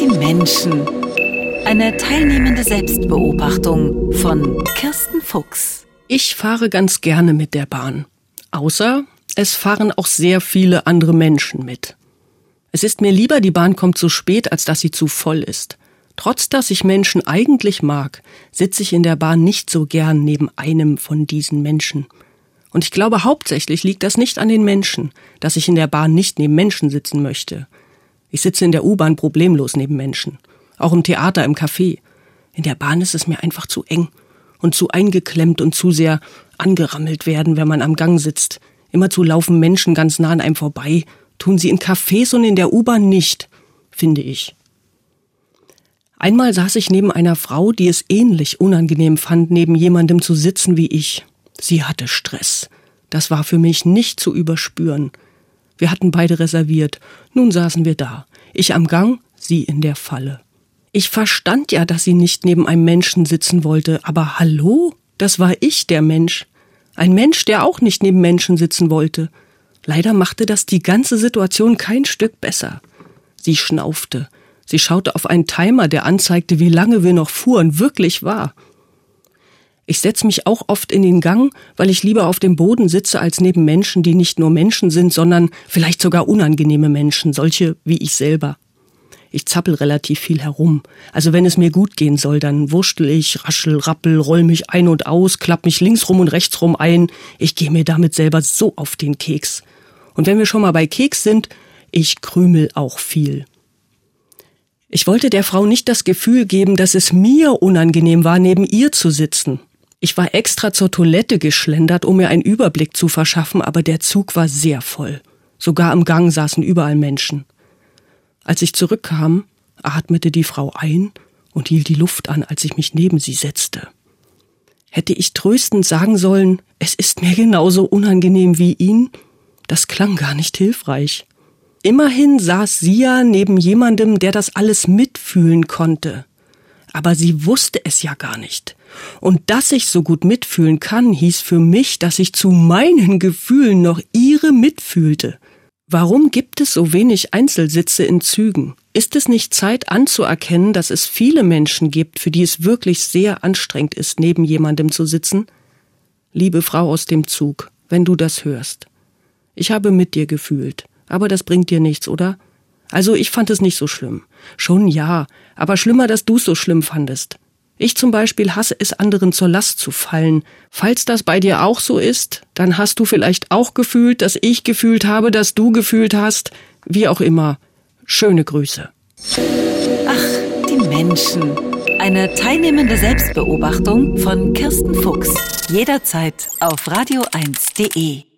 die Menschen. Eine teilnehmende Selbstbeobachtung von Kirsten Fuchs. Ich fahre ganz gerne mit der Bahn. Außer es fahren auch sehr viele andere Menschen mit. Es ist mir lieber, die Bahn kommt zu spät, als dass sie zu voll ist. Trotz dass ich Menschen eigentlich mag, sitze ich in der Bahn nicht so gern neben einem von diesen Menschen. Und ich glaube, hauptsächlich liegt das nicht an den Menschen, dass ich in der Bahn nicht neben Menschen sitzen möchte. Ich sitze in der U-Bahn problemlos neben Menschen. Auch im Theater, im Café. In der Bahn ist es mir einfach zu eng und zu eingeklemmt und zu sehr angerammelt werden, wenn man am Gang sitzt. Immerzu laufen Menschen ganz nah an einem vorbei. Tun sie in Cafés und in der U-Bahn nicht, finde ich. Einmal saß ich neben einer Frau, die es ähnlich unangenehm fand, neben jemandem zu sitzen wie ich. Sie hatte Stress. Das war für mich nicht zu überspüren. Wir hatten beide reserviert. Nun saßen wir da. Ich am Gang, sie in der Falle. Ich verstand ja, dass sie nicht neben einem Menschen sitzen wollte. Aber hallo? Das war ich, der Mensch. Ein Mensch, der auch nicht neben Menschen sitzen wollte. Leider machte das die ganze Situation kein Stück besser. Sie schnaufte. Sie schaute auf einen Timer, der anzeigte, wie lange wir noch fuhren. Wirklich wahr. Ich setze mich auch oft in den Gang, weil ich lieber auf dem Boden sitze als neben Menschen, die nicht nur Menschen sind, sondern vielleicht sogar unangenehme Menschen, solche wie ich selber. Ich zappel relativ viel herum. Also wenn es mir gut gehen soll, dann wurschtel ich, raschel, rappel, roll mich ein und aus, klapp mich links rum und rechts rum ein. Ich gehe mir damit selber so auf den Keks. Und wenn wir schon mal bei Keks sind, ich krümel auch viel. Ich wollte der Frau nicht das Gefühl geben, dass es mir unangenehm war, neben ihr zu sitzen. Ich war extra zur Toilette geschlendert, um mir einen Überblick zu verschaffen, aber der Zug war sehr voll. Sogar am Gang saßen überall Menschen. Als ich zurückkam, atmete die Frau ein und hielt die Luft an, als ich mich neben sie setzte. Hätte ich tröstend sagen sollen, es ist mir genauso unangenehm wie Ihnen? Das klang gar nicht hilfreich. Immerhin saß sie ja neben jemandem, der das alles mitfühlen konnte. Aber sie wusste es ja gar nicht. Und dass ich so gut mitfühlen kann, hieß für mich, dass ich zu meinen Gefühlen noch ihre mitfühlte. Warum gibt es so wenig Einzelsitze in Zügen? Ist es nicht Zeit anzuerkennen, dass es viele Menschen gibt, für die es wirklich sehr anstrengend ist, neben jemandem zu sitzen? Liebe Frau aus dem Zug, wenn du das hörst. Ich habe mit dir gefühlt, aber das bringt dir nichts, oder? Also ich fand es nicht so schlimm. Schon ja, aber schlimmer, dass du es so schlimm fandest. Ich zum Beispiel hasse es, anderen zur Last zu fallen. Falls das bei dir auch so ist, dann hast du vielleicht auch gefühlt, dass ich gefühlt habe, dass du gefühlt hast. Wie auch immer. Schöne Grüße. Ach, die Menschen. Eine teilnehmende Selbstbeobachtung von Kirsten Fuchs. Jederzeit auf radio1.de.